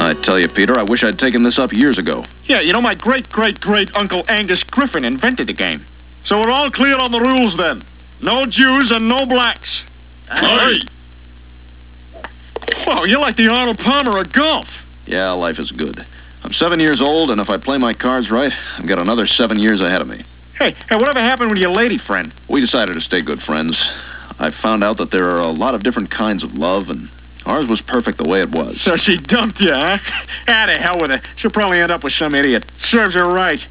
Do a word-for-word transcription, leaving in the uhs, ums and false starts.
I tell you, Peter, I wish I'd taken this up years ago. Yeah, you know, my great-great-great-uncle Angus Griffin invented the game. So we're all clear on the rules, then. No Jews and no blacks. Hey! Well, you're like the Arnold Palmer of golf. Yeah, life is good. I'm seven years old, and if I play my cards right, I've got another seven years ahead of me. Hey, hey, whatever happened with your lady friend? We decided to stay good friends. I found out that there are a lot of different kinds of love, and ours was perfect the way it was. So she dumped you, huh? Ah, to hell with her. She'll probably end up with some idiot. Serves her right.